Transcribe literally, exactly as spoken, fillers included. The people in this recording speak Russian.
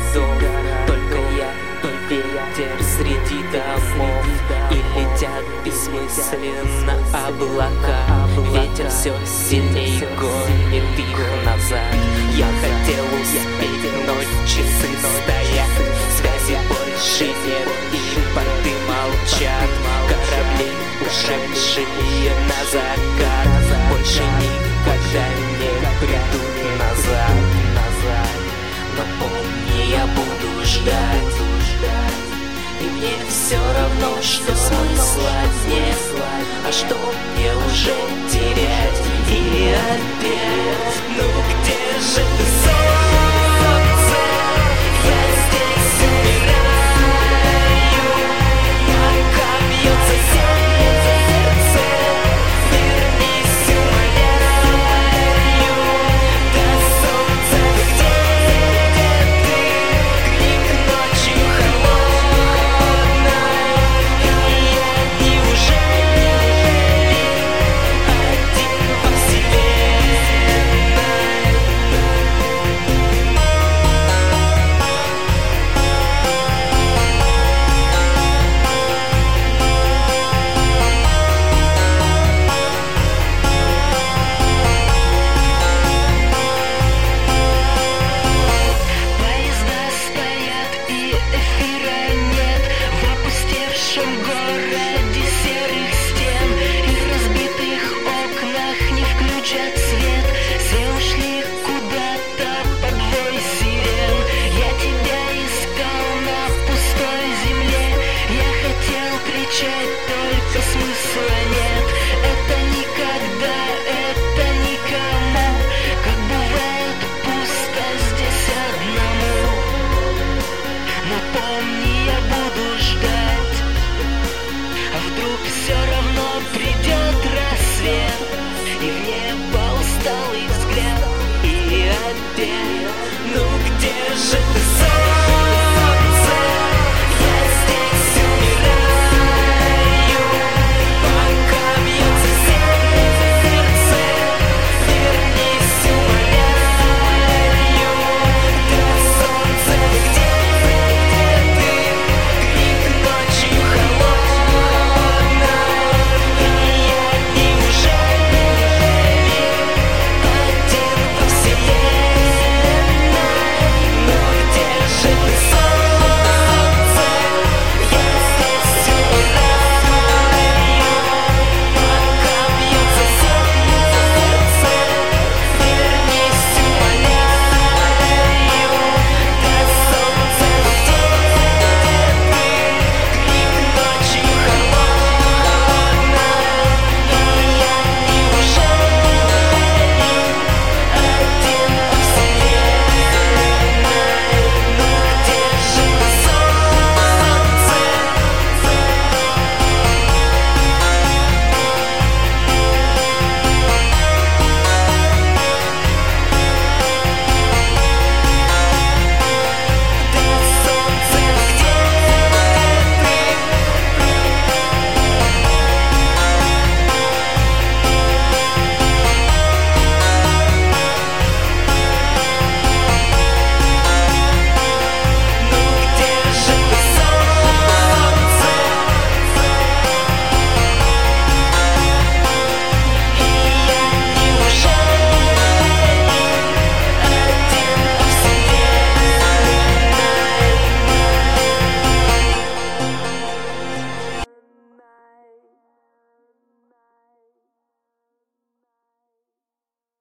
городов. Только я и ветер среди домов, и летят бессмысленно облака. Ветер все сильнее гонит их назад. Я хотел успеть, но часы стоят, связи больше нет, и порты молчат. Корабли, ушедшие на закат, больше никогда не придут назад. Но помни, я буду ждать, и мне все равно, что смысла нет. А что мне уже терять? И опять, ну где же ты?